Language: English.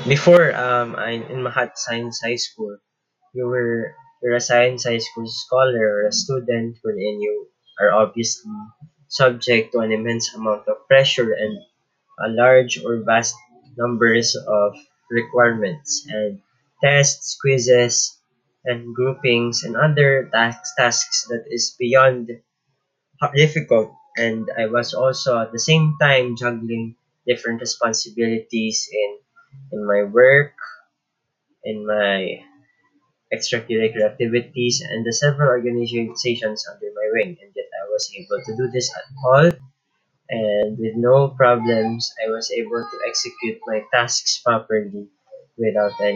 Before, I in Mahat Science High School, you're a science high school scholar or a student wherein you are obviously subject to an immense amount of pressure and a large or vast numbers of requirements and tests, quizzes, and groupings and other tasks that is beyond difficult. And I was also at the same time juggling different responsibilities in my work, in my extracurricular activities, and the several organizations under my wing. And yet I was able to do this at all, and with no problems, I was able to execute my tasks properly without any